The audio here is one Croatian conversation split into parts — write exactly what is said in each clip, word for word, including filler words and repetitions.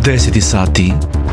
deset sati.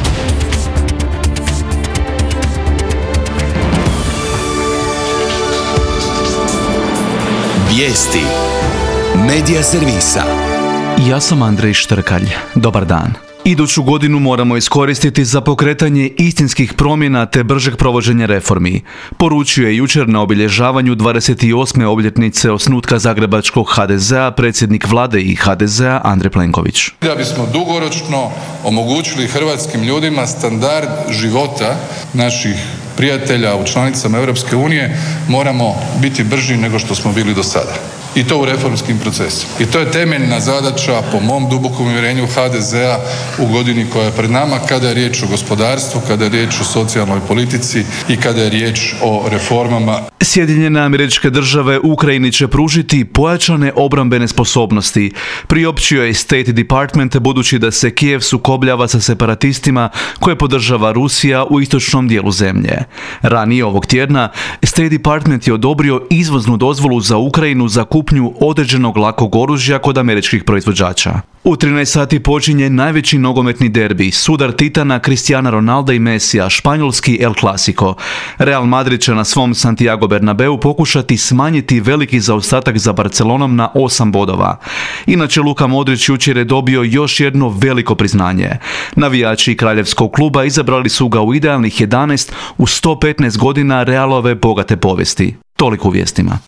Vijesti Medija servisa. Ja sam Andrej Štrkalj. Dobar dan. Iduću godinu moramo iskoristiti za pokretanje istinskih promjena te bržeg provođenja reformi, poručio je jučer na obilježavanju dvadeset osme obljetnice osnutka zagrebačkog ha de zea predsjednik vlade i ha de zea Andrej Plenković. Da bismo dugoročno omogućili hrvatskim ljudima standard života naših prijatelja u članicama Europske unije, moramo biti brži nego što smo bili do sada. I to u reformskim procesima. I to je temeljna zadaća, po mom dubokom uvjerenju, ha de zea u godini koja je pred nama, kada je riječ o gospodarstvu, kada je riječ o socijalnoj politici i kada je riječ o reformama. Sjedinjene Američke Države Ukrajini će pružiti pojačane obrambene sposobnosti, priopćio je State Department, budući da se Kijev sukobljava sa separatistima koje podržava Rusija u istočnom dijelu zemlje. Ranije ovog tjedna State Department je odobrio izvoznu dozvolu za Ukrajinu za kupnju određenog lakog oružja kod američkih proizvođača. U trinaest sati počinje najveći nogometni derbi, sudar titana Cristiana Ronalda i Messija, španjolski El Clasico. Real Madrid će na svom Santiago Bernabeu pokušati smanjiti veliki zaostatak za Barcelonom na osam bodova. Inače, Luka Modrić jučer je dobio još jedno veliko priznanje. Navijači kraljevskog kluba izabrali su ga u idealnih jedanaest u sto petnaest godina Realove bogate povijesti. Toliko u vijestima.